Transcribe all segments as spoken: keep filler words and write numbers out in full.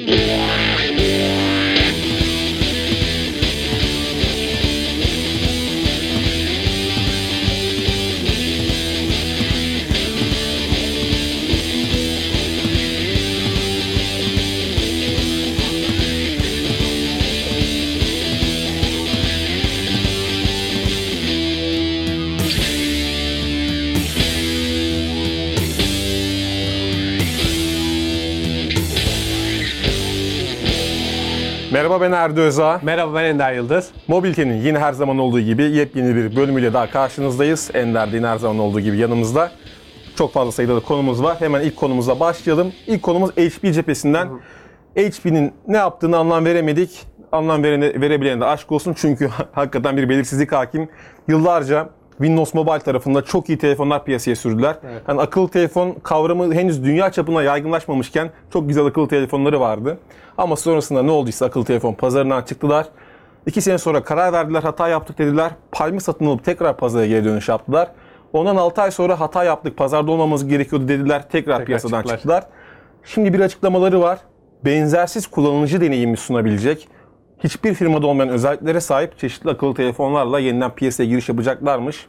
Merhaba, ben Erdi Özağ. Merhaba, ben Ender Yıldız. Mobilite'nin yine her zaman olduğu gibi yepyeni bir bölümüyle daha karşınızdayız. Ender de yine her zaman olduğu gibi yanımızda. Çok fazla sayıda da konumuz var. Hemen ilk konumuza başlayalım. İlk konumuz H P cephesinden. Hı. H P'nin ne yaptığını anlam veremedik. Anlam verene, verebilene de aşk olsun. Çünkü hakikaten bir belirsizlik hakim. Yıllarca Windows Mobile tarafında çok iyi telefonlar piyasaya sürdüler. Evet. Yani akıllı telefon kavramı henüz dünya çapına yaygınlaşmamışken çok güzel akıllı telefonları vardı. Ama sonrasında ne olduysa akıllı telefon pazarından çıktılar. İki sene sonra karar verdiler, hata yaptık dediler. Palm'i satın alıp tekrar pazara geri dönüş yaptılar. Ondan altı ay sonra hata yaptık, pazarda olmamamız gerekiyordu dediler. Tekrar, tekrar piyasadan çıktılar. çıktılar. Şimdi bir açıklamaları var. Benzersiz kullanıcı deneyimi sunabilecek, hiçbir firmada olmayan özelliklere sahip çeşitli akıllı telefonlarla yeniden piyasaya giriş yapacaklarmış.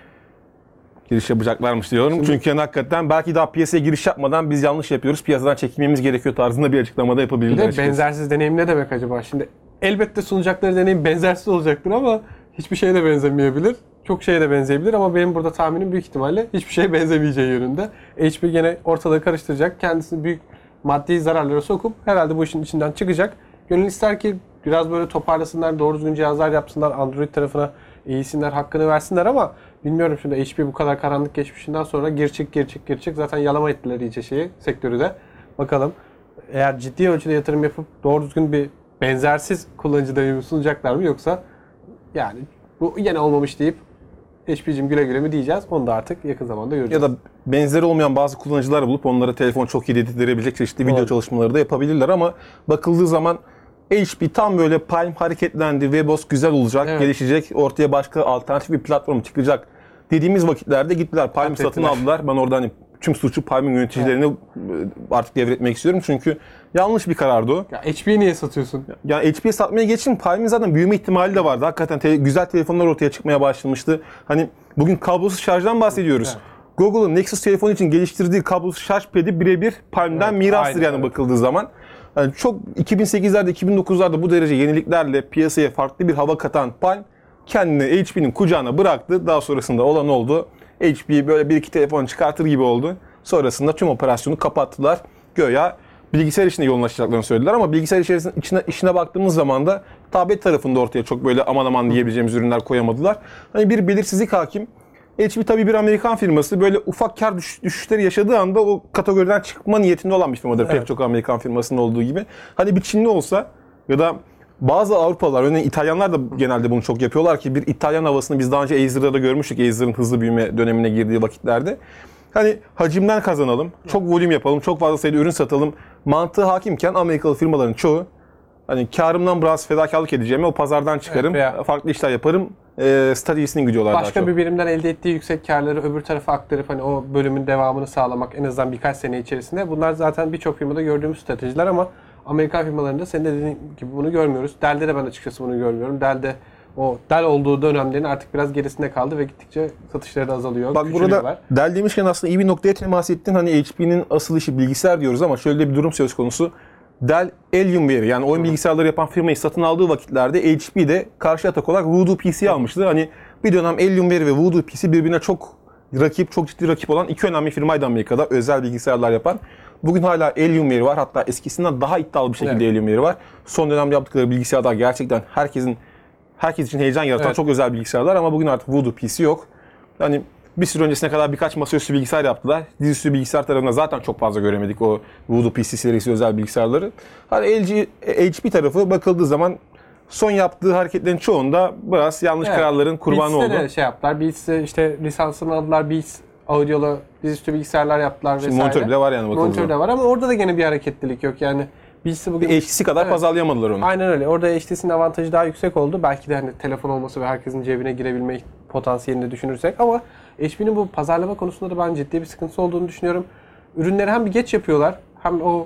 Giriş yapacaklarmış diyorum. Şimdi, çünkü yani hakikaten belki daha piyasaya giriş yapmadan biz yanlış yapıyoruz, piyasadan çekilmemiz gerekiyor tarzında bir açıklamada yapabilirler. Bir de benzersiz deneyim ne demek acaba? Şimdi elbette sunacakları deneyim benzersiz olacaktır ama hiçbir şeye de benzemeyebilir. Çok şeye de benzeyebilir ama benim burada tahminim büyük ihtimalle hiçbir şeye benzemeyeceği yönünde. H P gene ortalığı karıştıracak, kendisini büyük maddi zararlara sokup herhalde bu işin içinden çıkacak. Gönül ister ki biraz böyle toparlasınlar, doğru düzgün cihazlar yapsınlar, Android tarafına eğilsinler, hakkını versinler ama bilmiyorum şimdi H P bu kadar karanlık geçmişinden sonra gir çık gir çık gir çık zaten yalama ettiler iyice şeyi, sektörü de. Bakalım eğer ciddi ölçüde yatırım yapıp doğru düzgün bir benzersiz kullanıcı deneyimi sunacaklar mı yoksa yani bu yine olmamış deyip H P'cim güle güle mi diyeceğiz, onu da artık yakın zamanda göreceğiz. Ya da benzeri olmayan bazı kullanıcılar bulup onlara telefon çok iyi dedirtebilecek çeşitli video çalışmaları da yapabilirler ama bakıldığı zaman H P tam böyle Palm hareketlendi, Webos güzel olacak, evet, gelişecek, ortaya başka alternatif bir platform çıkacak dediğimiz vakitlerde gittiler, Palm'i satın aldılar. Ben orada hani tüm suçu Palm'in yöneticilerine evet. artık devretmek istiyorum çünkü yanlış bir karardı o. Ya H P'yi niye satıyorsun? Ya H P'ye satmaya geçin, Palm'in zaten büyüme ihtimali de vardı. Hakikaten te- güzel telefonlar ortaya çıkmaya başlamıştı. Hani bugün kablosuz şarjdan bahsediyoruz. Evet. Google'ın Nexus telefonu için geliştirdiği kablosuz şarj pedi birebir Palm'den evet, mirastır yani evet. bakıldığı zaman. Yani çok iki bin sekizlerde, iki bin dokuzlarda bu derece yeniliklerle piyasaya farklı bir hava katan Palm kendini H P'nin kucağına bıraktı. Daha sonrasında olan oldu. H P böyle bir iki telefon çıkartır gibi oldu. Sonrasında tüm operasyonu kapattılar. Göya bilgisayar işine yoğunlaşacaklarını söylediler ama bilgisayar içerisinde içine, işine baktığımız zaman da tablet tarafında ortaya çok böyle aman aman diyebileceğimiz ürünler koyamadılar. Hani bir belirsizlik hakim. H P tabii bir Amerikan firması, böyle ufak kar düş- düşüşleri yaşadığı anda o kategoriden çıkma niyetinde olan bir firmadır. Evet. Pek çok Amerikan firmasının olduğu gibi. Hani bir Çinli olsa ya da bazı Avrupalılar, örneğin İtalyanlar da genelde bunu çok yapıyorlar ki bir İtalyan havasını biz daha önce Acer'da da görmüştük. Acer'ın hızlı büyüme dönemine girdiği vakitlerde. Hani hacimden kazanalım, çok volüm yapalım, çok fazla sayıda ürün satalım mantığı hakimken Amerikalı firmaların çoğu hani karımdan biraz fedakarlık edeceğimi o pazardan çıkarım, evet, farklı işler yaparım e, stratejisini gidiyorlar. Başka bir birimden elde ettiği yüksek karları öbür tarafa aktarıp hani o bölümün devamını sağlamak en azından birkaç sene içerisinde. Bunlar zaten birçok firmada gördüğümüz stratejiler ama Amerikan firmalarında senin de dediğin gibi bunu görmüyoruz. Dell'de de ben açıkçası bunu görmüyorum. Dell'de o Dell olduğu dönemlerin artık biraz gerisinde kaldı ve gittikçe satışları da azalıyor. Bak burada Dell demişken aslında iyi bir noktaya temas ettin. Hani H P'nin asıl işi bilgisayar diyoruz ama şöyle bir durum söz konusu. Dell Alienware yani oyun bilgisayarları yapan firmayı satın aldığı vakitlerde H P de karşı atak olarak Voodoo P C'yi almıştı. Hani bir dönem Alienware ve Voodoo P C birbirine çok rakip, çok ciddi rakip olan iki önemli firmaydı Amerika'da özel bilgisayarlar yapan. Bugün hala Alienware var, hatta eskisinden daha iddialı bir şekilde evet. Alienware var. Son dönemde yaptıkları bilgisayarlar gerçekten herkesin herkes için heyecan yaratan evet. çok özel bilgisayarlar ama bugün artık Voodoo P C yok. Yani bir süre öncesine kadar birkaç masaüstü bilgisayar yaptılar. Dizüstü bilgisayar tarafında zaten çok fazla göremedik o Voodoo P C serisi özel bilgisayarları. Hani L G, H P tarafı bakıldığı zaman son yaptığı hareketlerin çoğunda biraz yanlış evet. kararların kurbanı oldu. Beats'te de şey yaptılar. Beats'te işte lisansını aldılar. Beats audiolu dizüstü bilgisayarlar yaptılar vesaire. Şimdi monitör bile var yani bakıldığı. Monitör de var ama orada da gene bir hareketlilik yok yani. Beats'i bugün H T C kadar evet. pazarlayamadılar onu. Aynen öyle. Orada H T C'nin avantajı daha yüksek oldu. Belki de hani telefon olması ve herkesin cebine girebilme potansiyelini düşünürsek ama H P'nin bu pazarlama konusunda da ben ciddi bir sıkıntısı olduğunu düşünüyorum. Ürünleri hem bir geç yapıyorlar hem o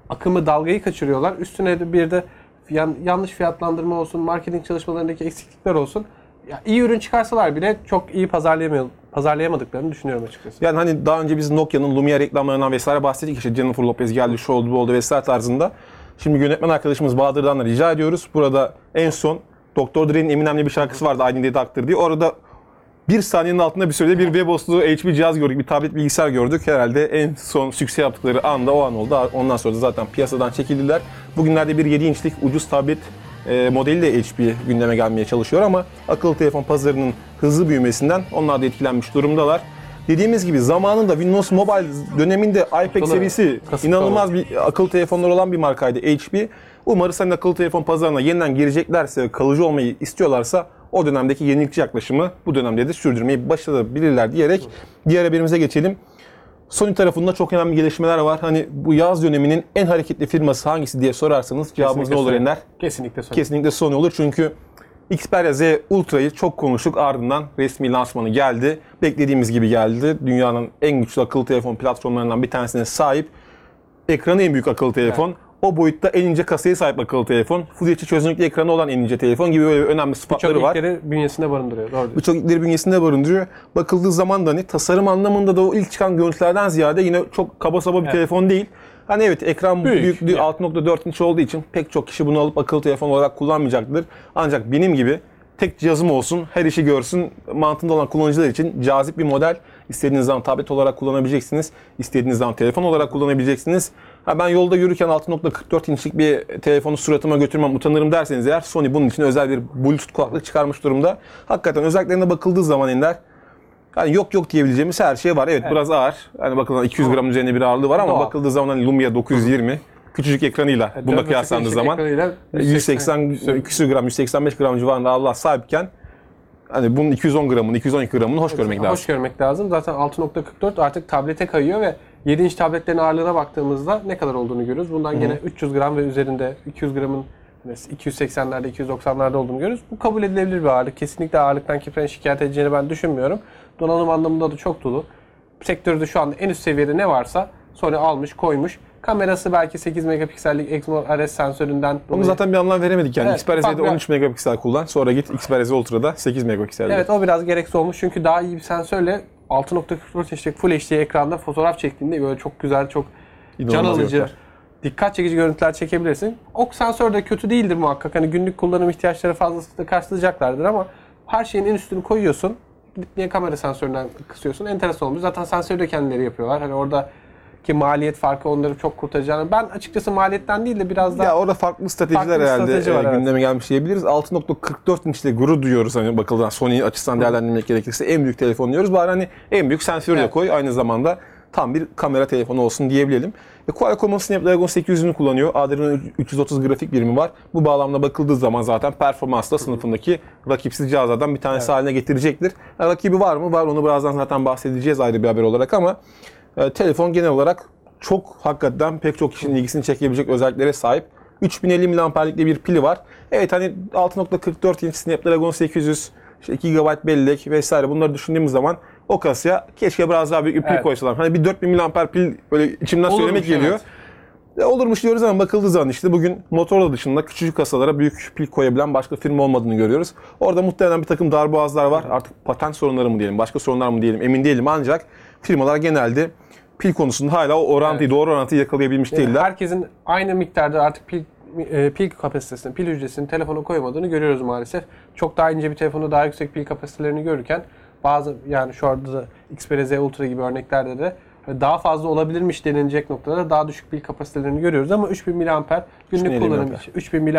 akımı, dalgayı kaçırıyorlar. Üstüne de bir de yan, yanlış fiyatlandırma olsun, marketing çalışmalarındaki eksiklikler olsun. Ya, iyi ürün çıkarsalar bile çok iyi pazarlayamıyor, pazarlayamadıklarını düşünüyorum açıkçası. Yani hani daha önce biz Nokia'nın Lumia reklamlarından vesaire bahsettik. İşte Jennifer Lopez geldi, şu oldu, bu oldu vesaire tarzında. Şimdi yönetmen arkadaşımız Bahadır'dan da rica ediyoruz. Burada en son doktor Dre'nin Eminem'le bir şarkısı vardı, I Need a Doctor diye. Orada bir saniyenin altında bir sürede bir webhostlu H P cihaz gördük, bir tablet bilgisayar gördük. Herhalde en son sükse yaptıkları anda o an oldu. Ondan sonra da zaten piyasadan çekildiler. Bugünlerde bir yedi inçlik ucuz tablet e, modeli de H P gündeme gelmeye çalışıyor ama akıllı telefon pazarının hızlı büyümesinden onlar da etkilenmiş durumdalar. Dediğimiz gibi zamanında Windows Mobile döneminde iPad serisi inanılmaz bir akıllı telefonlar olan bir markaydı H P. Umarız hani akıllı telefon pazarına yeniden gireceklerse, kalıcı olmayı istiyorlarsa o dönemdeki yenilikçi yaklaşımı bu dönemde de sürdürmeyi başarabilirler diyerek diğer haberimize geçelim. Sony tarafında çok önemli gelişmeler var. Hani bu yaz döneminin en hareketli firması hangisi diye sorarsanız cevabımız ne olur Ender? Kesinlikle Sony. Kesinlikle Sony olur çünkü Xperia Z Ultra'yı çok konuştuk, ardından resmi lansmanı geldi. Beklediğimiz gibi geldi. Dünyanın en güçlü akıllı telefon platformlarından bir tanesine sahip. Ekranı en büyük akıllı telefon. Evet. O boyutta en ince kasaya sahip akıllı telefon. Full H D çözünürlüklü ekranı olan en ince telefon gibi böyle önemli sıfatları var. Birçok ilkleri bünyesinde barındırıyor. Doğru. Birçok ilkleri bünyesinde barındırıyor. Bakıldığı zaman da hani tasarım anlamında da o ilk çıkan görüntülerden ziyade yine çok kaba saba bir evet. telefon değil. Hani evet ekran Büyük, büyüklüğü yani. altı nokta dört inç olduğu için pek çok kişi bunu alıp akıllı telefon olarak kullanmayacaktır. Ancak benim gibi tek cihazım olsun, her işi görsün mantığında olan kullanıcılar için cazip bir model. İstediğiniz zaman tablet olarak kullanabileceksiniz. İstediğiniz zaman telefon olarak kullanabileceksiniz. Ha ben yolda yürürken altı nokta kırk dört inçlik bir telefonu suratıma götürmem, utanırım derseniz eğer Sony bunun için özel bir Bluetooth kulaklık çıkarmış durumda. Hakikaten özelliklerine bakıldığı zaman Ender yani yok yok diyebileceğimiz her şey var. Evet, evet. Biraz ağır. Hani bakılan iki yüz gram üzerinde bir ağırlığı var ama Doğal. bakıldığı zaman hani Lumia dokuz yüz yirmi küçücük ekranıyla evet, bununla kıyaslandığı zaman yüz seksen küsur gram, yüz seksen beş gram civarında ağırlığa sahipken hani bunun iki yüz on gramını, iki yüz on iki gramını hoş görmek hoş lazım. Hoş görmek lazım. Zaten altı nokta kırk dört artık tablete kayıyor ve yedi inç tabletlerin ağırlığına baktığımızda ne kadar olduğunu görüyoruz. Bundan Hı-hı. gene üç yüz gram ve üzerinde iki yüz gramın iki yüz seksenlerde, iki yüz doksanlarda olduğunu görüyoruz. Bu kabul edilebilir bir ağırlık. Kesinlikle ağırlıktan kimsenin şikayet edeceğini ben düşünmüyorum. Donanım anlamında da çok dolu. Sektörde şu anda en üst seviyede ne varsa Sony almış, koymuş. Kamerası belki sekiz megapiksellik Exmor R S sensöründen. Onu zaten bir anlam veremedik yani. Evet, Xperia Z'de on üç megapiksel kullan. Sonra git Xperia Z Ultra'da sekiz megapiksel. Evet, o biraz gereksiz olmuş çünkü daha iyi bir sensörle altı nokta kırk dört inçlik Full H D ekranda fotoğraf çektiğinde böyle çok güzel, çok İnanılmaz can alıcı, görüntüler. Dikkat çekici görüntüler çekebilirsin. O sensör de kötü değildir muhakkak. Hani günlük kullanım ihtiyaçları fazlasıyla karşılayacaklardır ama her şeyin en üstünü koyuyorsun. Gidip niye kamera sensöründen kısıyorsun? Enteresan olmuş. Zaten sensörü de kendileri yapıyorlar. Hani orada ki maliyet farkı onları çok kurtaracağını. Ben açıkçası maliyetten değil de biraz daha... Ya orada farklı stratejiler farklı herhalde strateji var, e, gündeme evet. gelmiş diyebiliriz. altı nokta kırk dört inçle gurur duyuyoruz hani bakıldığında Sony açısından değerlendirmek gerekirse en büyük telefon diyoruz. Bari hani en büyük sensörü evet. de koy aynı zamanda tam bir kamera telefonu olsun diyebilelim. E, Qualcomm'un Snapdragon sekiz yüzünü kullanıyor. Adreno üç yüz otuz grafik birimi var. Bu bağlamda bakıldığı zaman zaten performansla sınıfındaki rakipsiz cihazlardan bir tanesi evet. haline getirecektir. Yani rakibi var mı? Var. Onu birazdan zaten bahsedeceğiz ayrı bir haber olarak ama e, telefon genel olarak çok hakikaten pek çok kişinin ilgisini çekebilecek özelliklere sahip. üç bin elli miliamperlikli bir pili var. Evet hani altı nokta kırk dört inç Snapdragon sekiz yüz, işte iki gigabayt bellek vesaire bunları düşündüğümüz zaman o kasaya keşke biraz daha büyük bir pil evet. koysalar. Hani bir dört bin miliamper pil böyle içimden Olurmuş söylemek geliyor. Evet. Olurmuş diyoruz ama bakıldığı zaman işte bugün Motorola dışında küçücük kasalara büyük pil koyabilen başka firma olmadığını görüyoruz. Orada muhtemelen bir takım darboğazlar var. Artık patent sorunları mı diyelim, başka sorunlar mı diyelim emin değilim ancak firmalar genelde pil konusunda hala o orantıyı, evet. doğru orantıyı yakalayabilmiş yani değiller. Herkesin aynı miktarda artık pil e, pil kapasitesini, pil hücresini telefona koymadığını görüyoruz maalesef. Çok daha ince bir telefonu daha yüksek pil kapasitelerini görürken bazı yani şu anda da Xperia Z Ultra gibi örneklerde de daha fazla olabilirmiş denilecek noktada daha düşük pil kapasitelerini görüyoruz ama üç bin miliamper günlük kullanımı için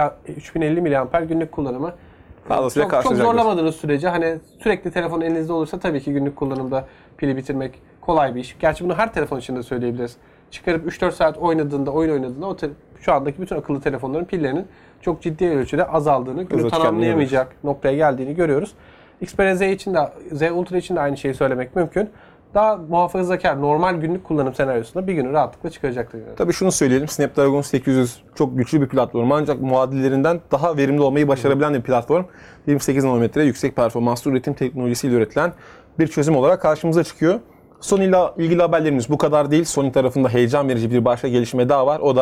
üç bin elli miliamper günlük kullanımı çok, çok zorlamadığınız sürece hani sürekli telefon elinizde olursa tabii ki günlük kullanımda pili bitirmek kolay bir iş. Gerçi bunu her telefon için de söyleyebiliriz. Çıkarıp üç dört saat oynadığında, oyun oynadığında o te- şu andaki bütün akıllı telefonların pillerinin çok ciddi ölçüde azaldığını, günü tamamlayamayacak noktaya geldiğini görüyoruz. Xperia Z için de, Z Ultra için de aynı şeyi söylemek mümkün. Daha muhafazakar, normal günlük kullanım senaryosunda bir günü rahatlıkla çıkaracaktır. Yani. Tabii şunu söyleyelim, Snapdragon sekiz yüz çok güçlü bir platform ancak muadillerinden daha verimli olmayı başarabilen bir platform. yirmi sekiz nanometre yüksek performanslı üretim teknolojisiyle üretilen bir çözüm olarak karşımıza çıkıyor. Sony ile ilgili haberlerimiz bu kadar değil. Sony tarafında heyecan verici bir başka gelişme daha var. O da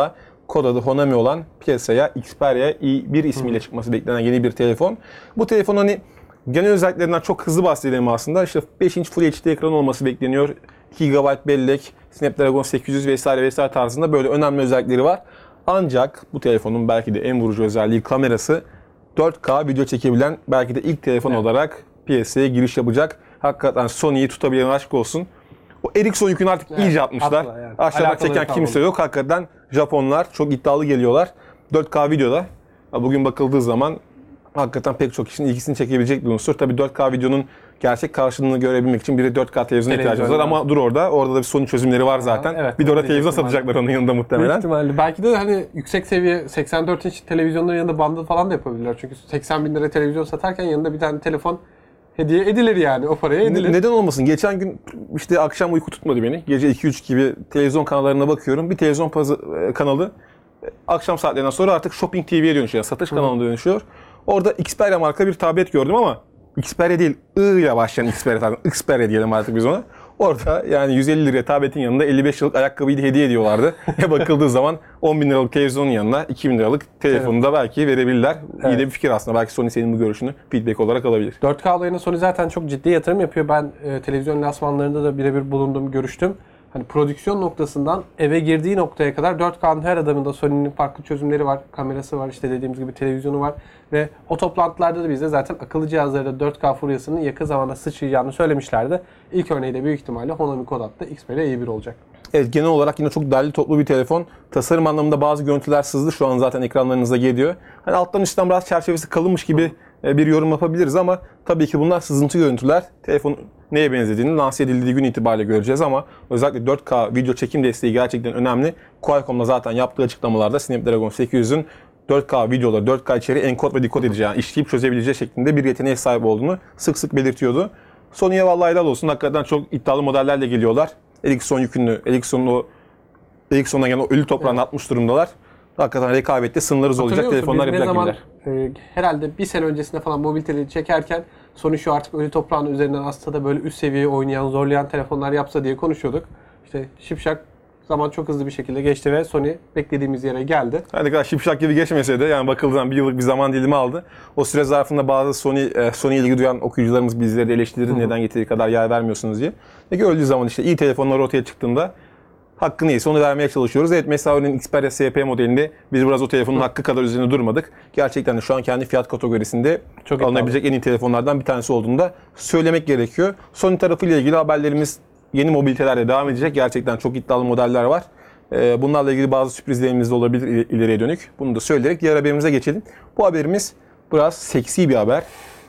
kod adı Honami olan piyasaya Xperia i bir ismiyle çıkması beklenen yeni bir telefon. Bu telefon hani genel özelliklerinden çok hızlı bahsedelim aslında. İşte beş inç Full H D ekran olması bekleniyor. iki gigabayt bellek, Snapdragon sekiz yüz vesaire vesaire tarzında böyle önemli özellikleri var. Ancak bu telefonun belki de en vurucu özelliği kamerası. dört K video çekebilen belki de ilk telefon evet. olarak piyasaya giriş yapacak. Hakikaten Sony'yi tutabilen aşk olsun. O Ericsson yükünü artık evet, iyice atmışlar. Yani. Aşağıda çeken kimse kalmadı. Yok. Hakikaten Japonlar çok iddialı geliyorlar. dört K videoda bugün bakıldığı zaman hakikaten pek çok kişinin ilgisini çekebilecek bir unsur. Tabii dört K videonun gerçek karşılığını görebilmek için bir de dört K televizyona ihtiyacımız var. Ama dur orada. Orada da bir Sony çözümleri var zaten. Evet, bir de orada televizyon satacaklar onun yanında muhtemelen. Büyük ihtimalle. Belki de hani yüksek seviye seksen dört inç televizyonların yanında bundle falan da yapabilirler. Çünkü seksen bin lira televizyon satarken yanında bir tane telefon hediye edilir yani. O paraya edilir. Neden olmasın? Geçen gün işte akşam uyku tutmadı beni. Gece iki üç gibi televizyon kanallarına bakıyorum. Bir televizyon kanalı akşam saatlerinden sonra artık Shopping T V'ye dönüşüyor. Satış Hı. kanalına dönüşüyor. Orada Xperia marka bir tablet gördüm ama Xperia değil, I ile başlayan Xperia tarzı. Xperia diyelim artık biz ona. Orada yani yüz elli liraya tabletin yanında elli beş liralık ayakkabıyı da hediye ediyorlardı. Ya bakıldığı zaman on bin liralık televizyonun yanına iki bin liralık telefonu da belki verebilirler. Evet. İyi de bir fikir aslında. Belki Sony senin bu görüşünü feedback olarak alabilir. dört K olayına Sony zaten çok ciddi yatırım yapıyor. Ben e, televizyon lansmanlarında da birebir bulundum, görüştüm. Hani prodüksiyon noktasından eve girdiği noktaya kadar dört K'nın her adamında Sony'nin farklı çözümleri var. Kamerası var, işte dediğimiz gibi televizyonu var. Ve o toplantılarda da bize zaten akıllı cihazlarda dört K furyasının yakın zamanda sıçrayacağını söylemişlerdi. İlk örneği de büyük ihtimalle Honami kod adlı Xperia i bir olacak. Evet, genel olarak yine çok derli toplu bir telefon. Tasarım anlamında bazı görüntüler sızdı. Şu an zaten ekranlarınıza geliyor. Hani alttan üstten biraz çerçevesi kalınmış gibi bir yorum yapabiliriz ama tabii ki bunlar sızıntı görüntüler. Telefon neye benzediğini lanse edildiği gün itibariyle göreceğiz ama özellikle dört K video çekim desteği gerçekten önemli. Qualcomm'da zaten yaptığı açıklamalarda Snapdragon sekiz yüzün dört K videoları, dört K içeriği enkod ve dekod edeceği, yani işleyip çözebileceği şeklinde bir yeteneğe sahip olduğunu sık sık belirtiyordu. Sony'ye vallahi helal olsun. Hakikaten çok iddialı modellerle geliyorlar. Ericsson yükünü, Ericsson'un o Ericsson'dan gelen o ölü toprağını evet. atmış durumdalar. Hakikaten rekabette sınırlarız olacak telefonlar yapacak gibiler. E, herhalde bir sene öncesinde falan mobiliteleri çekerken Sony şu artık ölü toprağın üzerinden aslında da böyle üst seviye oynayan, zorlayan telefonlar yapsa diye konuşuyorduk. İşte şipşak zaman çok hızlı bir şekilde geçti ve Sony beklediğimiz yere geldi. Her ne kadar şipşak gibi geçmese de yani bakıldığında bir yıllık bir zaman dilimi aldı. O süre zarfında bazı Sony Sony'ye ilgi duyan okuyucularımız bizleri de eleştirirdi. Hı-hı. Neden yeteri kadar yer vermiyorsunuz diye. Peki öldüğü zaman işte iyi telefonlar ortaya çıktığında hakkı neyse onu vermeye çalışıyoruz. Evet, mesela örneğin Xperia S P modelinde biz biraz o telefonun Hı. hakkı kadar üzerine durmadık. Gerçekten de şu an kendi fiyat kategorisinde çok alınabilecek en iyi telefonlardan bir tanesi olduğunu da söylemek gerekiyor. Sony tarafıyla ilgili haberlerimiz yeni mobilitelerle devam edecek. Gerçekten çok iddialı modeller var. Bunlarla ilgili bazı sürprizlerimiz de olabilir ileriye dönük. Bunu da söyleyerek diğer haberimize geçelim. Bu haberimiz biraz seksi bir haber.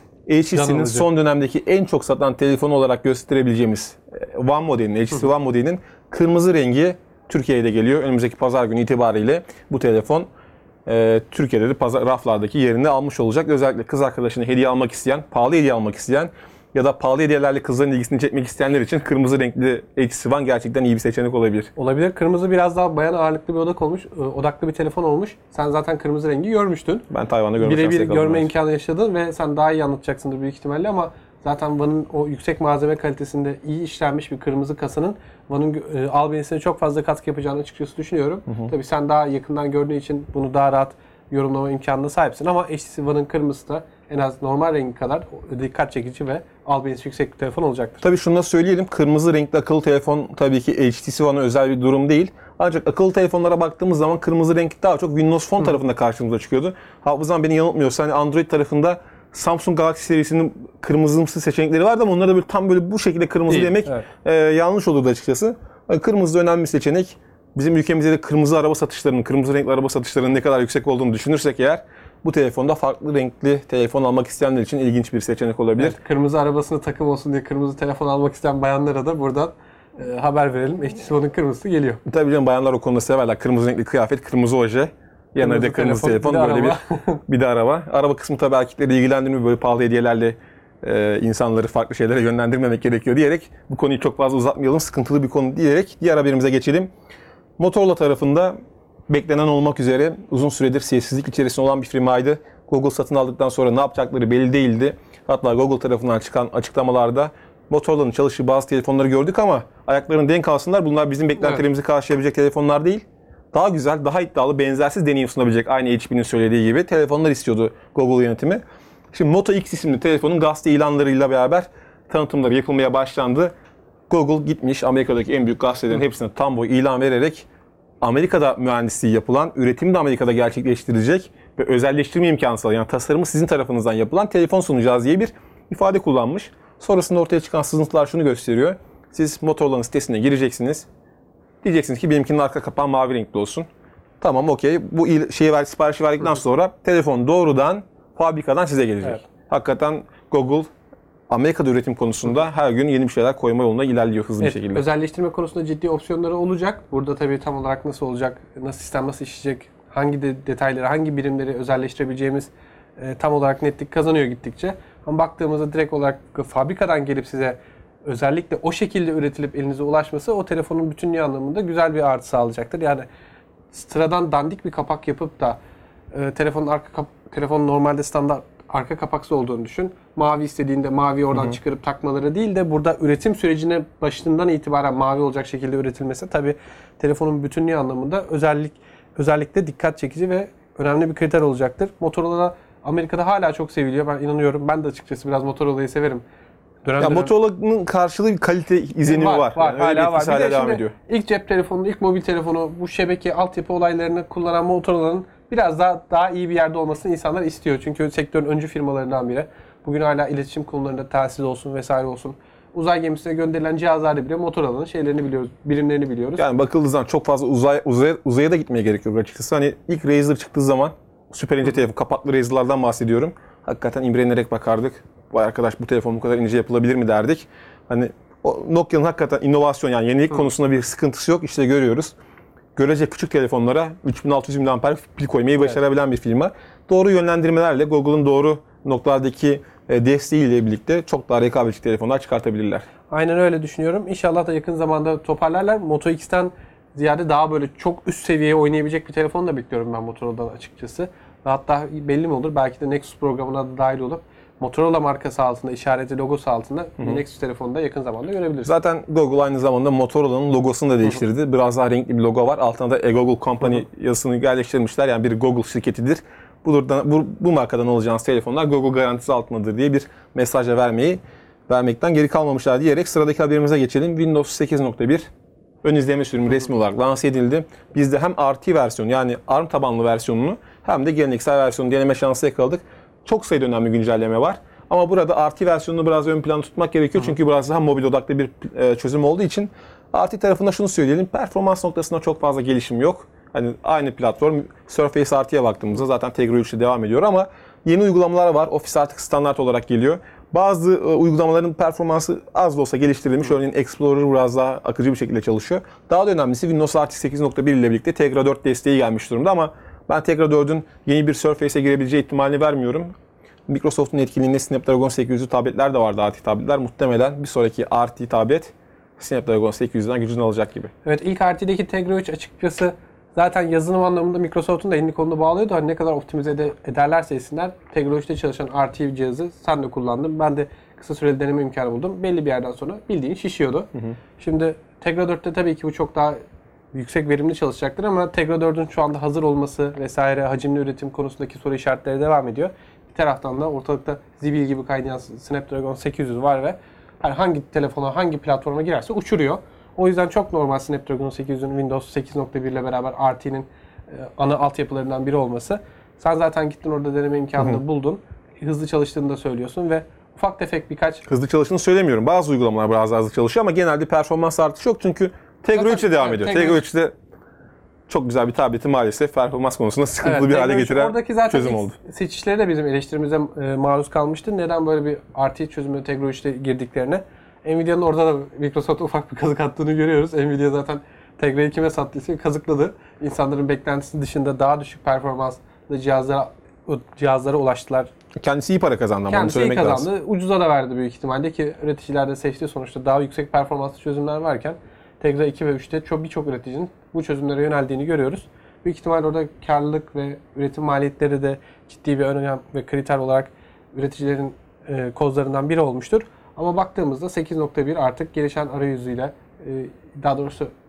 H T C'nin son dönemdeki en çok satan telefonu olarak gösterebileceğimiz One modelinin, H T C One modelinin kırmızı rengi Türkiye'ye de geliyor. Önümüzdeki pazar günü itibariyle bu telefon e, Türkiye'de de pazar, raflardaki yerini almış olacak. Özellikle kız arkadaşına hediye almak isteyen, pahalı hediye almak isteyen ya da pahalı hediyelerle kızların ilgisini çekmek isteyenler için kırmızı renkli H T C One gerçekten iyi bir seçenek olabilir. Olabilir. Kırmızı biraz daha bayan ağırlıklı bir odak olmuş, odaklı bir telefon olmuş. Sen zaten kırmızı rengi görmüştün. Ben Tayvan'da görme şansı yakaladım. Birebir görme var. imkanı yaşadın ve sen daha iyi anlatacaksındır büyük ihtimalle ama zaten One'ın o yüksek malzeme kalitesinde iyi işlenmiş bir kırmızı kasanın One'ın e, albenisine çok fazla katkı yapacağını açıkçası düşünüyorum. Hı hı. Tabii sen daha yakından gördüğün için bunu daha rahat yorumlama imkanına sahipsin ama H T C One'ın kırmızısı da en az normal rengi kadar dikkat çekici ve albenisi yüksek bir telefon olacaktır. Tabii şunu da söyleyelim. Kırmızı renkli akıllı telefon tabii ki H T C One'a özel bir durum değil. Ancak akıllı telefonlara baktığımız zaman kırmızı renk daha çok Windows Phone Hı. tarafında karşımıza çıkıyordu. Hafızam beni yanıltmıyorsa hani Android tarafında Samsung Galaxy serisinin kırmızımsı seçenekleri vardı ama onlara böyle tam böyle bu şekilde kırmızı değil, demek evet. e, yanlış olurdu açıkçası. Kırmızı önemli bir seçenek. Bizim ülkemizde de kırmızı araba satışlarının, kırmızı renkli araba satışlarının ne kadar yüksek olduğunu düşünürsek eğer bu telefonda farklı renkli telefon almak isteyenler için ilginç bir seçenek olabilir. Evet, kırmızı arabasına takım olsun diye kırmızı telefon almak isteyen bayanlara da buradan e, haber verelim. H T C One'ın kırmızısı geliyor. Tabii canım, bayanlar o konuda severler. Kırmızı renkli kıyafet, kırmızı oje. Yanına da kırmızı telefon, telefon bir böyle bir bir de araba. Araba kısmı tabii erkekleri ilgilendirmiyor. Böyle pahalı hediyelerle e, insanları farklı şeylere yönlendirmemek gerekiyor diyerek bu konuyu çok fazla uzatmayalım. Sıkıntılı bir konu diyerek diğer haberimize geçelim. Motorola tarafında beklenen olmak üzere uzun süredir sessizlik içerisinde olan bir firmaydı. Google satın aldıktan sonra ne yapacakları belli değildi. Hatta Google tarafından çıkan açıklamalarda Motorola'nın çalıştığı bazı telefonları gördük ama ayaklarını denk alsınlar. Bunlar bizim beklentilerimizi evet. karşılayabilecek telefonlar değil. daha güzel, daha iddialı, benzersiz deneyim sunabilecek aynı H P'nin söylediği gibi telefonlar istiyordu Google yönetimi. Şimdi Moto X isimli telefonun gazete ilanlarıyla beraber tanıtımları yapılmaya başlandı. Google gitmiş Amerika'daki en büyük gazetelerin hepsine tam boy ilan vererek Amerika'da mühendisliği yapılan, üretimi de Amerika'da gerçekleştirilecek ve özelleştirme imkanı sağlayan, yani tasarımı sizin tarafınızdan yapılan telefon sunacağız diye bir ifade kullanmış. Sonrasında ortaya çıkan sızıntılar şunu gösteriyor. Siz Motorola'nın sitesine gireceksiniz. Diyeceksiniz ki benimkinin arka kapağı mavi renkli olsun. Tamam, okey. Bu il- şeyi ver, siparişi verdikten sonra telefon doğrudan fabrikadan size gelecek. Evet. Hakikaten Google Amerika'da üretim konusunda her gün yeni bir şeyler koyma yolunda ilerliyor hızlı evet, bir şekilde. Özelleştirme konusunda ciddi opsiyonları olacak. Burada tabii tam olarak nasıl olacak, nasıl sistem nasıl işleyecek, hangi de detayları, hangi birimleri özelleştirebileceğimiz e, tam olarak netlik kazanıyor gittikçe. Ama baktığımızda direkt olarak fabrikadan gelip size özellikle o şekilde üretilip elinize ulaşması o telefonun bütünlüğü anlamında güzel bir artı sağlayacaktır. Yani sıradan dandik bir kapak yapıp da e, telefonun arka kap- telefonun normalde standart arka kapaksız olduğunu düşün. Mavi istediğinde mavi oradan Hı-hı. çıkarıp takmaları değil de burada üretim sürecine başından itibaren mavi olacak şekilde üretilmesi tabii telefonun bütünlüğü anlamında özellik özellikle dikkat çekici ve önemli bir kriter olacaktır. Motorola Amerika'da hala çok seviliyor. Ben inanıyorum. Ben de açıkçası biraz Motorola'yı severim. Dönem ya dönem... Motorola'nın karşılığı bir kalite izlenimi var. Var, var. Yani öyle hala bir etkisi var. Bir hala de devam ediyor. İlk cep telefonu, ilk mobil telefonu, bu şebeke altyapı olaylarını kullanan Motorola'nın biraz daha daha iyi bir yerde olmasını insanlar istiyor. Çünkü sektörün öncü firmalarından biri. Bugün hala iletişim konularında telsiz olsun vesaire olsun. Uzay gemisine gönderilen cihazlarda bile Motorola'nın şeylerini biliyoruz, birimlerini biliyoruz. Yani bakıldığı zaman çok fazla uzay, uzaya, uzaya da gitmeye gerek yok açıkçası. Hani ilk Razer çıktığı zaman süper ince telefon, kapaklı Razer'lardan bahsediyorum. Hakikaten imrenerek bakardık. Vay arkadaş, bu telefon bu kadar ince yapılabilir mi derdik. Hani o Nokia'nın hakikaten inovasyon, yani yenilik Hı. konusunda bir sıkıntısı yok. İşte görüyoruz. Görece küçük telefonlara üç bin altı yüz miliamper pil koymayı başarabilen evet. bir firma. Doğru yönlendirmelerle Google'ın doğru noktalardaki desteğiyle birlikte çok daha rekabetçi telefonlar çıkartabilirler. Aynen öyle düşünüyorum. İnşallah da yakın zamanda toparlarlar. Moto X'ten ziyade daha böyle çok üst seviyeye oynayabilecek bir telefon da bekliyorum ben Motorola'dan açıkçası. Ve hatta belli mi olur? Belki de Nexus programına da dahil olup Motorola markası altında, işareti, logosu altında Hı-hı. Nexus telefonunu da yakın zamanda görebiliriz. Zaten Google aynı zamanda Motorola'nın logosunu da değiştirdi. Hı-hı. Biraz daha renkli bir logo var. Altına da A Google Company Hı-hı. yazısını yerleştirmişler. Yani bir Google şirketidir. Buradan, bu, bu markadan alacağınız telefonlar Google garantisi altındadır diye bir mesajla vermeyi vermekten geri kalmamışlar diyerek sıradaki haberimize geçelim. Windows sekiz nokta bir ön izleme sürümü resmi olarak lanse edildi. Biz de hem R T versiyonu, yani ARM tabanlı versiyonunu, hem de geleneksel versiyonu deneme şansı yakaladık. Çok sayıda önemli güncelleme var. Ama burada R T versiyonunu biraz ön plana tutmak gerekiyor. Çünkü biraz daha mobil odaklı bir çözüm olduğu için. R T tarafında şunu söyleyelim. Performans noktasında çok fazla gelişim yok. Hani aynı platform Surface R T'ye baktığımızda zaten Tegra üçle devam ediyor ama yeni uygulamalar var. Office artık standart olarak geliyor. Bazı uygulamaların performansı az da olsa geliştirilmiş. Örneğin Explorer biraz daha akıcı bir şekilde çalışıyor. Daha da önemlisi Windows R T sekiz nokta bir ile birlikte Tegra dört desteği gelmiş durumda ama ben Tegra dördün yeni bir Surface'e girebileceği ihtimalini vermiyorum. Microsoft'un etkinliğinde Snapdragon sekiz yüzlü tabletler de vardı, R T tabletler. Muhtemelen bir sonraki R T tablet Snapdragon sekiz yüzden gücünü alacak gibi. Evet, ilk R T'deki Tegra üç açıkçası zaten yazılım anlamında Microsoft'un da elini kolunu bağlıyordu. Hani ne kadar optimize de ederlerse etsinler, Tegra üçte çalışan R T cihazı sen de kullandın. Ben de kısa süreli deneme imkanı buldum. Belli bir yerden sonra bildiğin şişiyordu. Hı hı. Şimdi Tegra dörtte tabii ki bu çok daha yüksek verimli çalışacaktır ama Tegra dördün şu anda hazır olması vesaire, hacimli üretim konusundaki soru işaretleri devam ediyor. Bir taraftan da ortalıkta zibil gibi kaynayan Snapdragon sekiz yüz var ve hangi telefona, hangi platforma girerse uçuruyor. O yüzden çok normal Snapdragon sekiz yüzün Windows sekiz nokta bir ile beraber R T'nin ana altyapılarından biri olması. Sen zaten gittin orada deneme imkanını hı hı. buldun. Hızlı çalıştığını da söylüyorsun ve ufak tefek birkaç... Hızlı çalıştığını söylemiyorum. Bazı uygulamalar biraz hızlı çalışıyor ama genelde performans artışı yok çünkü Tegra üçle devam ediyor. Tegra üçte çok güzel bir tableti maalesef performans konusunda sıkıntılı evet, bir hale getiren oradaki zaten çözüm oldu. Seçişleri de bizim eleştirimize e, maruz kalmıştı. Neden böyle bir R T çözümü Tegra üçte girdiklerine. Nvidia'nın orada da Microsoft'a ufak bir kazık attığını görüyoruz. Nvidia zaten Tegra'yı kime sattıysa kazıkladı. İnsanların beklentisi dışında daha düşük performanslı cihazlara cihazlara ulaştılar. Kendisi iyi para kazandı ama Kendisi onu söylemek iyi kazandı. lazım. Ucuza da verdi büyük ihtimalle ki üreticiler de seçti. Sonuçta daha yüksek performanslı çözümler varken Tegra iki ve üçte çok birçok üreticinin bu çözümlere yöneldiğini görüyoruz. Büyük ihtimalle orada karlılık ve üretim maliyetleri de ciddi bir önem ve kriter olarak üreticilerin e, kozlarından biri olmuştur. Ama baktığımızda sekiz nokta bir artık gelişen arayüzüyle, daha doğrusu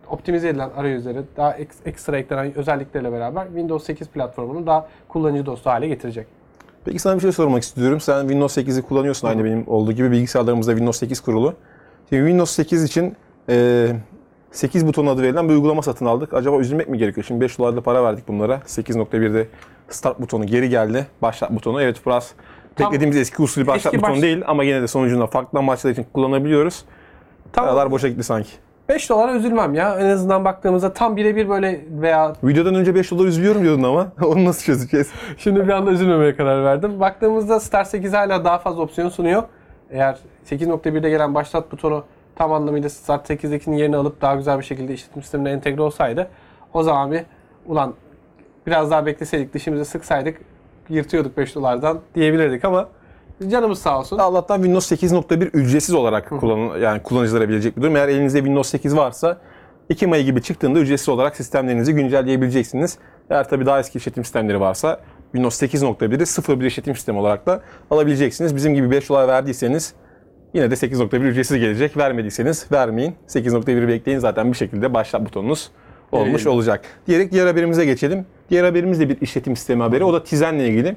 optimize edilen arayüzleri, daha ek, ekstra eklenen özelliklerle beraber Windows sekiz platformunu daha kullanıcı dostu hale getirecek. Peki sana bir şey sormak istiyorum. Sen Windows sekizi kullanıyorsun aynı benim olduğu gibi. Bilgisayarlarımızda Windows sekiz kurulu. Şimdi Windows sekiz için e, sekiz butonu adı verilen bir uygulama satın aldık. Acaba üzülmek mi gerekiyor? Şimdi beş dolarda para verdik bunlara. sekiz nokta birde start butonu geri geldi. Başlat butonu. Evet, biraz beklediğimiz eski usul başlat eski butonu baş... değil ama yine de sonucunda farklı amaçlar için kullanabiliyoruz. Tam paralar boşa gitti sanki. beş dolara üzülmem ya. En azından baktığımızda tam birebir böyle veya... Videodan önce beş dolar üzülüyorum diyordun ama onu nasıl çözeceğiz? Şimdi bir anda üzülmemeye karar verdim. Baktığımızda Start sekiz hala daha fazla opsiyon sunuyor. Eğer sekiz nokta birde gelen başlat butonu tam anlamıyla Start sekizdekinin yerini alıp daha güzel bir şekilde işletim sistemine entegre olsaydı, o zaman bir ulan biraz daha bekleseydik, dişimizi sıksaydık yırtıyorduk beş dolardan diyebilirdik ama canımız sağ olsun. Allah'tan Windows sekiz nokta bir ücretsiz olarak kullan yani kullanıcılara bilecek bir durum. Eğer elinizde Windows sekiz varsa Ekim ayı gibi çıktığında ücretsiz olarak sistemlerinizi güncelleyebileceksiniz. Eğer tabii daha eski işletim sistemleri varsa Windows sekiz nokta biri sıfır bir işletim sistemi olarak da alabileceksiniz. Bizim gibi beş dolar verdiyseniz yine de sekiz nokta bir ücretsiz gelecek. Vermediyseniz vermeyin. sekiz nokta biri bekleyin, zaten bir şekilde başlat butonunuz olmuş evet. olacak. Diyerek diğer haberimize geçelim. Diğer haberimiz de bir işletim sistemi haberi. O da Tizen'le ilgili.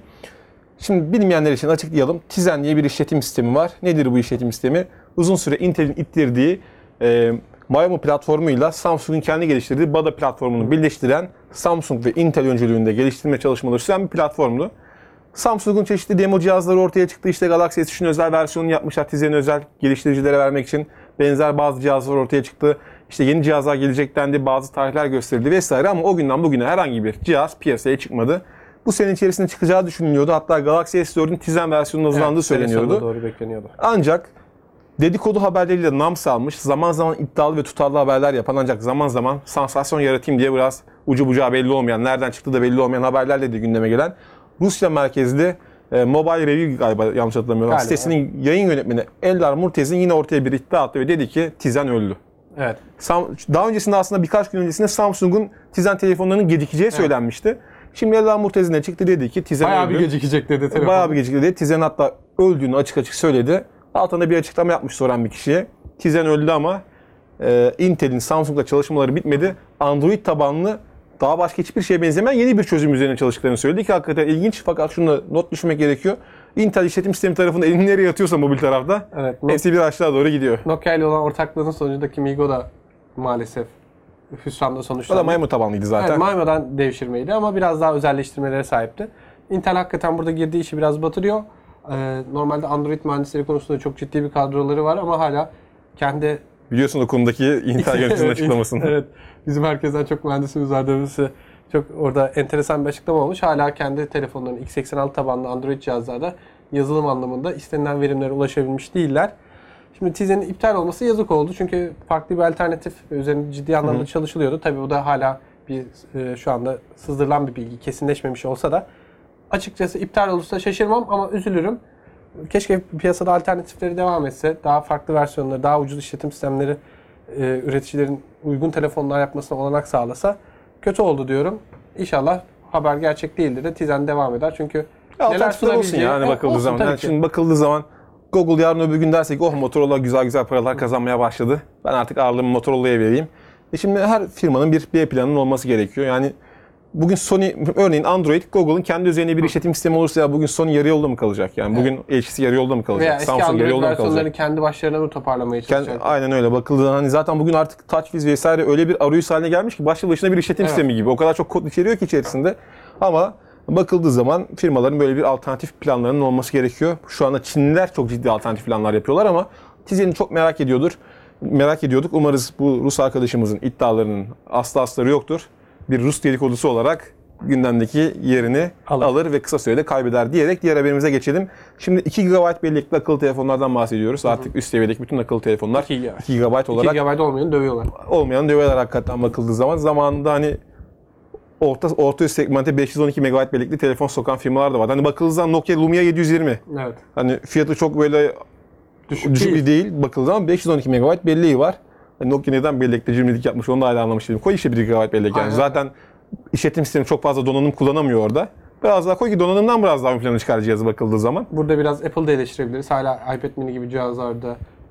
Şimdi bilmeyenler için açıklayalım. Tizen diye bir işletim sistemi var. Nedir bu işletim sistemi? Uzun süre Intel'in ittirdiği e, Mayomo platformuyla Samsung'un kendi geliştirdiği Bada platformunu birleştiren, Samsung ve Intel öncülüğünde geliştirme çalışmaları süren bir platformdu. Samsung'un çeşitli demo cihazları ortaya çıktı. İşte Galaxy S üçün özel versiyonunu yapmışlar. Tizen'e özel geliştiricilere vermek için benzer bazı cihazlar ortaya çıktı. İşte yeni cihazlar gelecek dendi, bazı tarihler gösterildi vesaire ama o günden bugüne herhangi bir cihaz piyasaya çıkmadı. Bu sene içerisinde çıkacağı düşünülüyordu. Hatta Galaxy S dördün Tizen versiyonunun hazırlandığı evet, söyleniyordu. Doğru bekleniyordu. Ancak dedikodu haberleriyle nam salmış, zaman zaman iddialı ve tutarlı haberler yapan ancak zaman zaman sansasyon yaratayım diye biraz ucu bucağı belli olmayan, nereden çıktı da belli olmayan haberlerle de gündeme gelen Rusya merkezli e, Mobile Review galiba yanlış hatırlamıyorum. Sitesinin evet. yayın yönetmeni Eldar Murtez'in yine ortaya bir iddia attı ve dedi ki Tizen öldü. Evet. Daha öncesinde aslında birkaç gün öncesinde Samsung'un Tizen telefonlarının gecikeceği evet. söylenmişti. Şimdi Eldar Murtez'in çıktı dedi ki Tizen bayağı öldü. bir gecikecek dedi telefon. Bayağı bir gecikecek dedi. Tizen hatta öldüğünü açık açık söyledi. Altında bir açıklama yapmış soran bir kişiye. Tizen öldü ama e, Intel'in Samsung'la çalışmaları bitmedi. Android tabanlı daha başka hiçbir şeye benzemeyen yeni bir çözüm üzerine çalıştıklarını söyledi ki hakikaten ilginç, fakat şunu da not düşmek gerekiyor. Intel işletim sistemi tarafında elini nereye atıyorsa mobil tarafta evet, hepsi bir aşağı doğru gidiyor. Nokia ile olan ortaklığının sonucundaki Migo da maalesef hüsranla sonuçlandı. O da Mayomo tabanlıydı zaten. Evet, Mayomo'dan devşirmeydi ama biraz daha özelleştirmelere sahipti. Intel hakikaten burada girdiği işi biraz batırıyor. Ee, normalde Android mühendisleri konusunda çok ciddi bir kadroları var ama hala kendi... Biliyorsun o konudaki Intel yöneticisinin açıklamasını. Evet, bizim herkesten çok mühendisimiz var demesi çok orada enteresan bir açıklama olmuş. Hala kendi telefonlarının x seksen altı tabanlı Android cihazlarda yazılım anlamında istenilen verimlere ulaşabilmiş değiller. Şimdi Tizen'in iptal olması yazık oldu çünkü farklı bir alternatif üzerinde ciddi anlamda Hı-hı. çalışılıyordu. Tabii bu da hala bir e, şu anda sızdırılan bir bilgi, kesinleşmemiş olsa da açıkçası iptal olursa şaşırmam ama üzülürüm. Keşke piyasada alternatifleri devam etse, daha farklı versiyonları, daha ucuz işletim sistemleri e, üreticilerin uygun telefonlar yapmasına olanak sağlasa kötü oldu diyorum. İnşallah haber gerçek değildir de Tizen devam eder çünkü alternatifler olsun ya hani bakıldığı zaman. Yani şimdi bakıldığı zaman Google yarın öbür gün derse ki oh Motorola güzel güzel paralar kazanmaya başladı. Ben artık ağırlığımı Motorola'ya vereyim. E şimdi her firmanın bir B planının olması gerekiyor. Yani bugün Sony, örneğin Android, Google'ın kendi üzerine bir işletim sistemi olursa ya bugün Sony yarı yolda mı kalacak? Yani bugün evet. L G'si yarı yolda mı kalacak? Veya Samsung eski Android yarı yolda mı versiyonlarını kalacak? kendi başlarına mı toparlamaya çalışacak? Aynen öyle bakıldığında hani zaten bugün artık TouchWiz vesaire öyle bir arayüz haline gelmiş ki başlı başına bir işletim evet. sistemi gibi. O kadar çok kod içeriyor ki içerisinde. Ama bakıldığı zaman firmaların böyle bir alternatif planlarının olması gerekiyor. Şu anda Çinliler çok ciddi alternatif planlar yapıyorlar ama Tizen'i çok merak ediyordur. Merak ediyorduk. Umarız bu Rus arkadaşımızın iddialarının aslı asları yoktur. Bir Rus dedikodusu olarak gündemdeki yerini alır. alır ve kısa sürede kaybeder diyerek diğer haberimize geçelim. Şimdi iki gigabayt bellekli akıllı telefonlardan bahsediyoruz. Hı hı. Artık üst seviyedeki bütün akıllı telefonlar iki gigabayt olarak. iki gigabayt olmayanı dövüyorlar. Olmayanı dövüyorlar hakikaten bakıldığı zaman. Zamanında hani orta orta üst segmente beş yüz on iki megabayt bellekli telefon sokan firmalar da var. Hani bakıldığı zaman Nokia Lumia yedi yüz yirmi. Evet. Hani fiyatı çok böyle düşük, düşük değil. değil. Bakıldığı zaman beş yüz on iki megabayt belleği var. Hani Nokia neden bellekte cimrilik yapmış onu da hala anlamış değilim. Koy işte bir gigabayt bellek yani. Aynen. Zaten işletim sistemi çok fazla donanım kullanamıyor orada. Biraz daha koy ki donanımdan biraz daha ön plana çıkar cihazı bakıldığı zaman. Burada biraz Apple'da eleştirebiliriz. Hala iPad mini gibi cihazlarda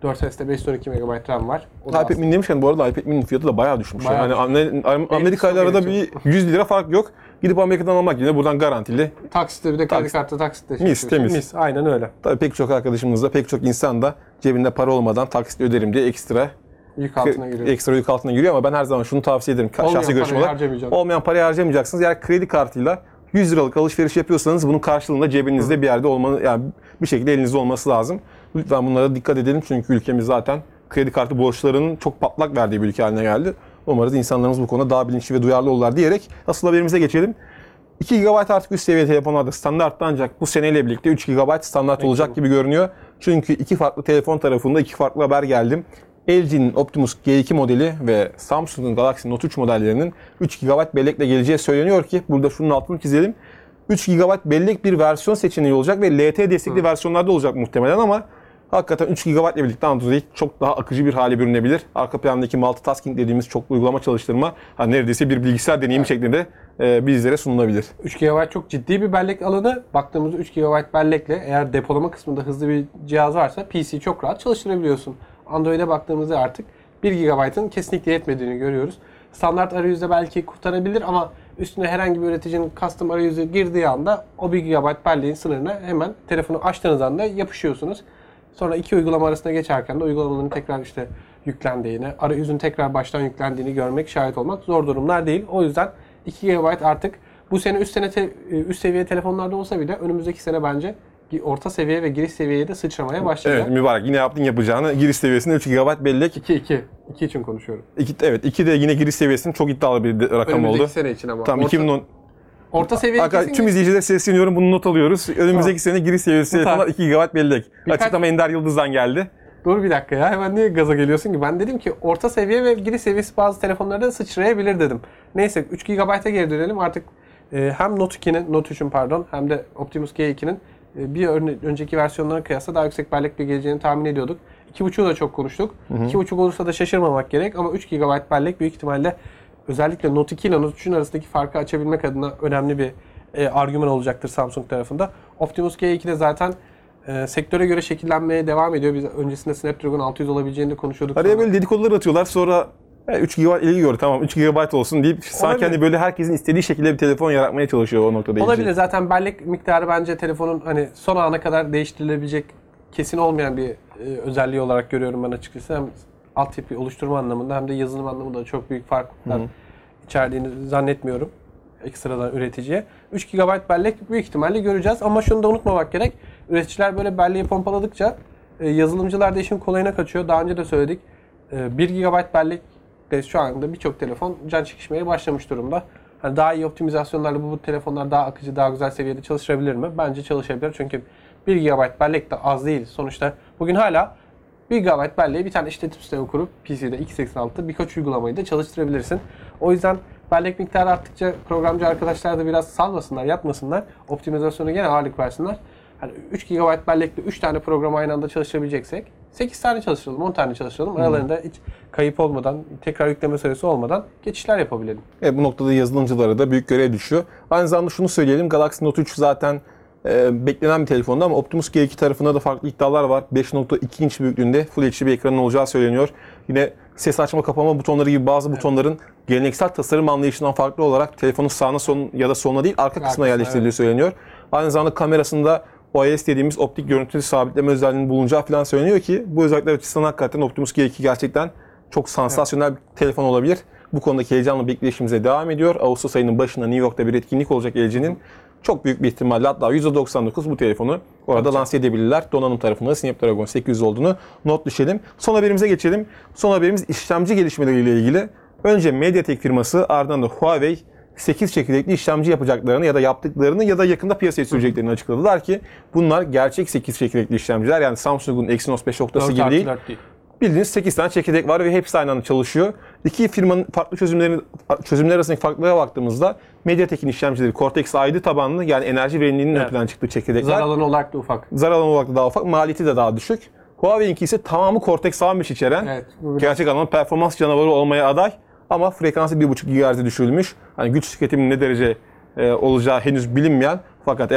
dört S'te beş yüz on iki megabayt RAM var. O da iPad aslında- mini demişken bu arada iPad mini'nin fiyatı da bayağı düşmüş. Bayağı yani Amer- Amerika ile arada bir yüz lira fark yok. Gidip Amerika'dan almak yerine buradan garantili. Taksitle bir de kredi Taksit. kartı taksitle. şey Mis, yapıyorsun. temiz. Mis, aynen öyle. Tabii pek çok arkadaşımız da pek çok insan da cebinde para olmadan taksitle öderim diye ekstra Yük altına giriyor. ekstra yük altına giriyor ama ben her zaman şunu tavsiye ederim. Olmayan Şahsi görüşüm parayı olarak. harcamayacaksın. Olmayan parayı harcamayacaksınız. Eğer kredi kartıyla yüz liralık alışveriş yapıyorsanız bunun karşılığında cebinizde bir yerde olmanı yani bir şekilde elinizde olması lazım. Lütfen bunlara dikkat edelim çünkü ülkemiz zaten kredi kartı borçlarının çok patlak verdiği bir ülke haline geldi. Umarız insanlarımız bu konuda daha bilinçli ve duyarlı olurlar diyerek asıl haberimize geçelim. iki gigabayt artık üst seviye telefonlarda standartta ancak bu seneyle birlikte üç gigabayt standart Peki. olacak gibi görünüyor. Çünkü iki farklı telefon tarafında iki farklı haber geldim. L G'nin Optimus G iki modeli ve Samsung'un Galaxy Note üç modellerinin üç gigabayt bellekle geleceği söyleniyor ki burada şunun altını çizelim. üç gigabayt bellek bir versiyon seçeneği olacak ve L T E destekli Hı. versiyonlarda olacak muhtemelen ama hakikaten üç gigabayt ile birlikte Android çok daha akıcı bir hale bürünebilir. Arka plandaki multitasking dediğimiz çoklu uygulama çalıştırma hani neredeyse bir bilgisayar deneyimi evet. şeklinde e, bizlere sunulabilir. üç gigabayt çok ciddi bir bellek alanı. Baktığımızda üç gigabayt bellekle eğer depolama kısmında hızlı bir cihaz varsa P C'yi çok rahat çalıştırabiliyorsun. Android'e baktığımızda artık bir gigabaytın kesinlikle yetmediğini görüyoruz. Standart arayüzde belki kurtarabilir ama üstüne herhangi bir üreticinin custom arayüzü girdiği anda o bir gigabayt belleğin sınırına hemen telefonu açtığınız anda yapışıyorsunuz. Sonra iki uygulama arasında geçerken de uygulamaların tekrar işte yüklendiğini, arayüzün tekrar baştan yüklendiğini görmek, şahit olmak zor durumlar değil. O yüzden iki gigabayt artık bu sene üst, sene te, üst seviye telefonlarda olsa bile önümüzdeki sene bence orta seviye ve giriş seviyeye de sıçramaya başlayacak. Evet mübarek yine yaptın yapacağını giriş seviyesinde üç gigabayt bellek. iki iki. iki için konuşuyorum. iki, evet iki de yine giriş seviyesinin çok iddialı bir rakam önümüzdeki oldu. Önümüzdeki sene için ama. Tamam orta, iki bin on. Orta seviye kesin. Tüm izleyicilere sesleniyorum bunu not alıyoruz. Önümüzdeki tamam. sene giriş seviyesi telefonlar iki gigabayt bellek. Birkaç... Açıklama Ender Yıldız'dan geldi. Dur bir dakika ya hemen niye gaza geliyorsun ki? Ben dedim ki orta seviye ve giriş seviyesi bazı telefonlarda sıçrayabilir dedim. Neyse üç gigabayta geri dönelim artık e, hem Note ikinin, Note üçün pardon hem de Optimus G ikinin e, bir önceki versiyonlarına kıyasla daha yüksek bellekle geleceğini tahmin ediyorduk. iki buçuğu da çok konuştuk. iki buçuk olursa da şaşırmamak gerek ama üç gigabayt bellek büyük ihtimalle özellikle Note iki ile Note üçün arasındaki farkı açabilmek adına önemli bir e, argüman olacaktır Samsung tarafında. Optimus G iki de zaten e, sektöre göre şekillenmeye devam ediyor. Biz öncesinde Snapdragon altı yüz olabileceğini de konuşuyorduk. Araya böyle dedikodular atıyorlar sonra e, üç gigabayt ilgi gördü tamam üç gigabayt olsun deyip sanki hani böyle herkesin istediği şekilde bir telefon yaratmaya çalışıyor o noktada. Olabilir iyice. Zaten bellek miktarı bence telefonun hani son ana kadar değiştirilebilecek kesin olmayan bir e, özelliği olarak görüyorum ben açıkçası. Hem altyapı oluşturma anlamında hem de yazılım anlamında çok büyük farklar Hı-hı. içerdiğini zannetmiyorum ekstradan üreticiye. üç gigabayt bellek büyük ihtimalle göreceğiz ama şunu da unutmamak gerek. Üreticiler böyle belleği pompaladıkça e, yazılımcılar da işin kolayına kaçıyor. Daha önce de söyledik. E, bir gigabayt bellek de şu anda birçok telefon can çekişmeye başlamış durumda. Hani daha iyi optimizasyonlarla bu, bu telefonlar daha akıcı, daha güzel seviyede çalıştırabilir mi? Bence çalışabilir. Çünkü bir gigabayt bellek de az değil. Sonuçta bugün hala bir gigabayt belleğe bir tane işletim sistemi kurup P C'de iki seksen altı birkaç uygulamayı da çalıştırabilirsin. O yüzden bellek miktarı arttıkça programcı arkadaşlar da biraz salmasınlar, yapmasınlar. Optimizasyonu gene ağırlık versinler. Hani üç gigabayt bellekle üç tane program aynı anda çalıştırabileceksek sekiz tane çalıştıralım, on tane çalıştıralım. Aralarında hiç kayıp olmadan, tekrar yükleme süresi olmadan geçişler yapabilelim. Evet, bu noktada yazılımcılara da büyük görev düşüyor. Aynı zamanda şunu söyleyelim. Galaxy Note üç zaten e, beklenen bir telefondu ama Optimus G iki tarafında da farklı iddialar var. beş nokta iki inç büyüklüğünde Full H D bir ekranın olacağı söyleniyor. Yine ses açma kapama butonları gibi bazı evet. butonların geleneksel tasarım anlayışından farklı olarak telefonun sağına son ya da soluna değil arka Arkasına, kısmına yerleştirildiği evet. söyleniyor. Aynı zamanda kamerasında O I S dediğimiz optik görüntü sabitleme özelliğinin bulunacağı falan söyleniyor ki bu özellikler açısından hakikaten Optimus G iki gerçekten çok sansasyonel evet. bir telefon olabilir. Bu konudaki heyecanla bekleyişimize devam ediyor. Ağustos ayının başında New York'ta bir etkinlik olacak L G'nin. Çok büyük bir ihtimalle hatta yüzde doksan dokuz bu telefonu orada evet. lanse edebilirler. Donanım tarafında Snapdragon sekiz yüz olduğunu not düşelim. Son haberimize geçelim. Son haberimiz işlemci gelişmeleriyle ilgili. Önce MediaTek firması ardından da Huawei sekiz çekirdekli işlemci yapacaklarını ya da yaptıklarını ya da yakında piyasaya süreceklerini açıkladılar ki bunlar gerçek sekiz çekirdekli işlemciler. Yani Samsung'un Exynos beş noktası gibi değil. değil. Bildiğiniz sekiz tane çekirdek var ve hepsi aynı anda çalışıyor. İki firmanın farklı çözümleri, çözümler arasındaki farklılığa baktığımızda MediaTek'in işlemcileri Cortex A yedi tabanlı yani enerji verimliliğinin evet. ön plana çıktığı çekirdekler. Zar alanı olarak da ufak. Zar alanı olarak da daha ufak, maliyeti de daha düşük. Huawei'inki ise tamamı Cortex A beş içeren evet, gerçek anlamda performans canavarı olmaya aday. Ama frekansı bir buçuk gigahertz'e düşürülmüş. Hani güç tüketiminin ne derece e, olacağı henüz bilinmeyen fakat eğer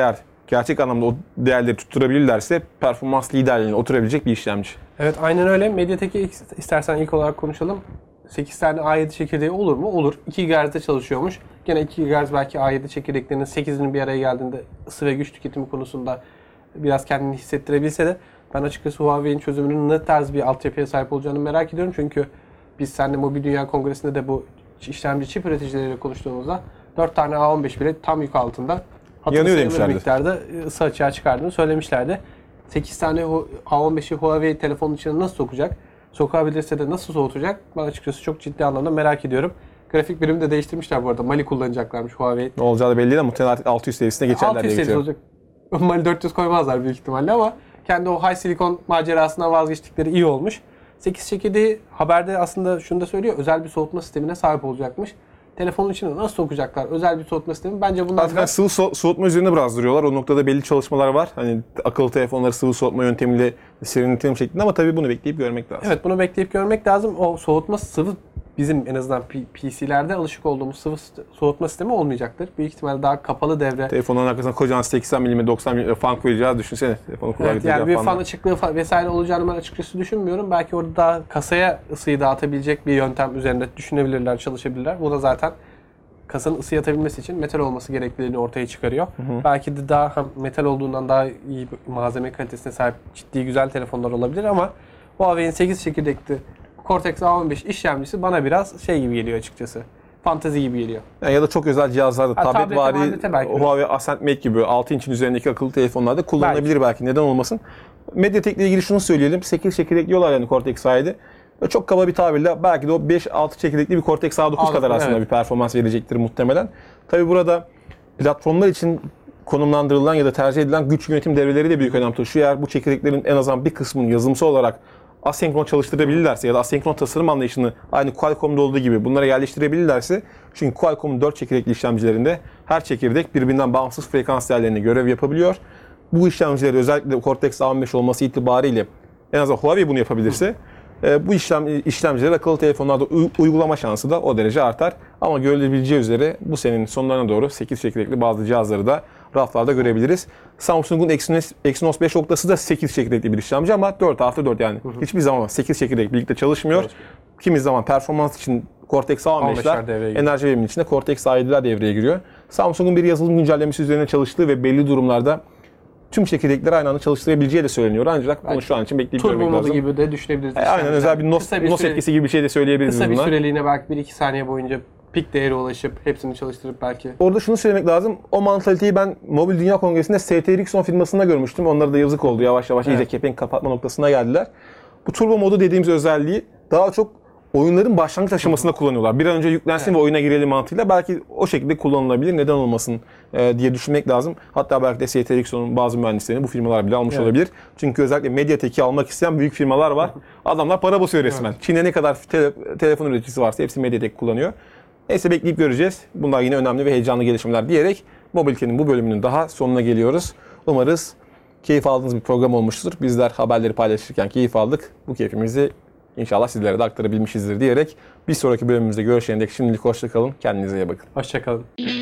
gerçek anlamda o değerleri tutturabilirlerse performans liderliğine oturabilecek bir işlemci. Evet, aynen öyle. MediaTek'i istersen ilk olarak konuşalım. sekiz tane A yedi çekirdeği olur mu? Olur. iki gigahertz'te çalışıyormuş. Gene iki gigahertz belki A yedi çekirdeklerinin sekizinin bir araya geldiğinde ısı ve güç tüketimi konusunda biraz kendini hissettirebilse de ben açıkçası Huawei'nin çözümünün ne tarz bir altyapıya sahip olacağını merak ediyorum. Çünkü biz seninle Mobil Dünya Kongresi'nde de bu işlemci çip üreticileriyle konuştuğumuzda dört tane A on beş bile tam yük altında yanıyor demişlerdi. miktarda ısı açığa çıkardığını söylemişlerdi. sekiz tane A on beşi Huawei telefonun içine nasıl sokacak? Sokabilirse de nasıl soğutacak? Ben açıkçası çok ciddi anlamda merak ediyorum. Grafik birimi de değiştirmişler bu arada. Mali kullanacaklarmış Huawei. Ne olacağı da belli değil ama muhtemelen artık altı yüz serisine geçerler altı yüz diye serisi geçiyor. olacak. Mali dört yüz koymazlar büyük ihtimalle ama kendi o high silikon macerasından vazgeçtikleri iyi olmuş. sekiz çekirdeği haberde aslında şunu da söylüyor. Özel bir soğutma sistemine sahip olacakmış. Telefonun içine nasıl sokacaklar? Özel bir soğutma sistemi. Bence bunlar Artık hani sıvı so- soğutma üzerine biraz duruyorlar. O noktada belli çalışmalar var. Hani akıllı telefonları sıvı soğutma yöntemiyle serinletelim şeklinde ama tabii bunu bekleyip görmek lazım. Evet, bunu bekleyip görmek lazım. O soğutma sıvı bizim en azından P C'lerde alışık olduğumuz sıvı soğutma sistemi olmayacaktır. Büyük ihtimalle daha kapalı devre. Telefonun arkasında kocaman seksen milimetre doksan milimetre fan koyacağız düşünsene. Telefonu Evet, yani bir fan açıklığı vesaire olacağını ben açıkçası düşünmüyorum. Belki orada daha kasaya ısıyı dağıtabilecek bir yöntem üzerinde düşünebilirler, çalışabilirler. Bu da zaten kasanın ısı yatabilmesi için metal olması gerekliliğini ortaya çıkarıyor. Hı hı. Belki de daha hem metal olduğundan daha iyi malzeme kalitesine sahip ciddi güzel telefonlar olabilir ama Huawei'nin sekiz çekirdekli Cortex A on beş işlemcisi bana biraz şey gibi geliyor açıkçası. Fantezi gibi geliyor. Yani ya da çok özel cihazlarda, ha, tablet vari, belki Huawei Ascend Mac gibi altı inçin üzerindeki akıllı telefonlarda kullanılabilir belki. belki. Neden olmasın? MediaTek'le ilgili şunu söyleyelim. sekiz çekirdek diyorlar yani Cortex A yedi. Çok kaba bir tabirle belki de o beş altı çekirdekli bir Cortex A dokuz kadar aslında evet. bir performans verecektir muhtemelen. Tabii burada platformlar için konumlandırılan ya da tercih edilen güç yönetim devreleri de büyük önem taşıyor. Eğer bu çekirdeklerin en azından bir kısmını yazılımsal olarak asenkron çalıştırabilirlerse ya da asenkron tasarım anlayışını aynı Qualcomm'da olduğu gibi bunlara yerleştirebilirlerse, çünkü Qualcomm'un dört çekirdekli işlemcilerinde her çekirdek birbirinden bağımsız frekans değerlerine görev yapabiliyor. Bu işlemcileri özellikle Cortex A on beş olması itibariyle en azından Huawei bunu yapabilirse bu işlem işlemcileri akıllı telefonlarda uygulama şansı da o derece artar. Ama görülebileceği üzere bu senenin sonlarına doğru sekiz çekirdekli bazı cihazları da raflarda görebiliriz. Samsung'un Exynos beş noktası da sekiz çekirdekli bir işlemci ama dört artı dört yani. Hı hı. Hiçbir zaman sekiz çekirdek birlikte çalışmıyor. Evet. Kimi zaman performans için Cortex A on beşler, enerji verimi içinde Cortex A yediler devreye giriyor. Samsung'un bir yazılım güncellemesi üzerine çalıştığı ve belli durumlarda tüm çekirdekleri aynı anda çalıştırabileceği de söyleniyor. Ancak bunu şu an için bekleyip görmek lazım. Turbo modu gibi de düşünebiliriz. E, aynen özel bir nos, bir nos süre, etkisi gibi bir şey de söyleyebiliriz. Kısa bir bunlar. süreliğine belki bir iki saniye boyunca pik değeri ulaşıp hepsini çalıştırıp belki. Orada şunu söylemek lazım. O mantaliteyi ben Mobil Dünya Kongresi'nde S T Ericsson firmasında görmüştüm. Onlara da yazık oldu. Yavaş yavaş evet. iyice kepenk kapatma noktasına geldiler. Bu turbo modu dediğimiz özelliği daha çok oyunların başlangıç aşamasında kullanıyorlar. Bir an önce yüklensin evet. ve oyuna girelim mantığıyla belki o şekilde kullanılabilir. Neden olmasın e, diye düşünmek lazım. Hatta belki de S T Ericsson'un bazı mühendislerini bu firmalar bile almış evet. olabilir. Çünkü özellikle MediaTek'i almak isteyen büyük firmalar var. Adamlar para basıyor resmen. Evet. Çin'de ne kadar tele, telefon üreticisi varsa hepsi MediaTek kullanıyor. Neyse bekleyip göreceğiz. Bunlar yine önemli ve heyecanlı gelişmeler diyerek Mobilite'nin bu bölümünün daha sonuna geliyoruz. Umarız keyif aldığınız bir program olmuştur. Bizler haberleri paylaşırken keyif aldık. Bu keyfimizi İnşallah sizlere de aktarabilmişizdir diyerek bir sonraki bölümümüzde görüşene dek şimdilik hoşça kalın. Kendinize iyi bakın. Hoşça kalın.